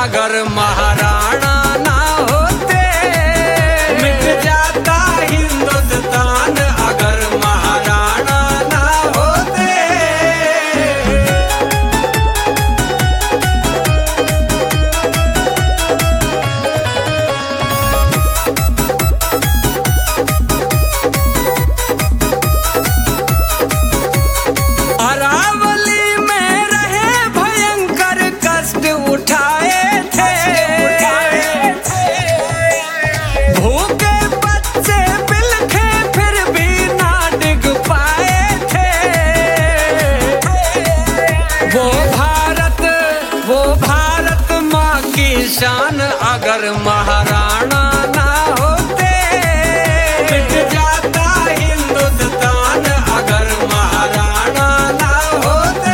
अगर महाराणा ना होते, मिट जाता हिंदुस्तान अगर महाराणा ना होते। अरावली में रहे भयंकर कष्ट उठाए थे, भूखे बच्चे बिलखे फिर भी ना डिग पाए थे। वो भारत माँ की शान अगर महाराणा ना होते, मिट जाता हिंदुस्तान अगर महाराणा ना होते।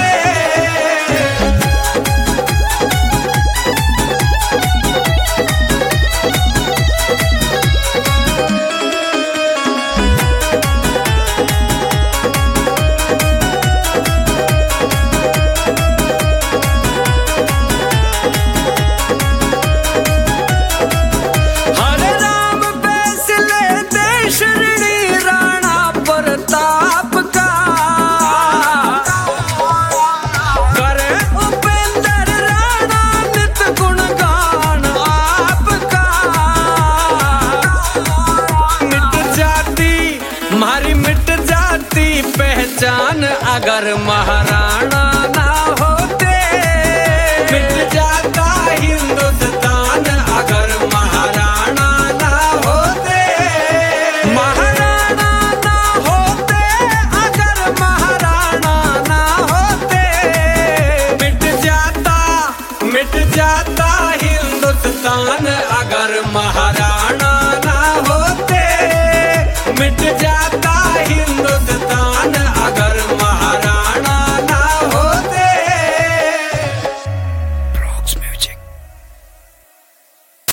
हरे राम फैसले देश ऋणी राणा प्रताप का, करे उपेंद्र राणा नित गुणगान आपका। मिट जाती पहचान अगर महाराणा ना होते, मिट जाता हिंदुस्तान अगर महाराणा ना होते। महाराणा ना होते अगर महाराणा ना होते, मिट जाता हिंदुस्तान अगर महाराणा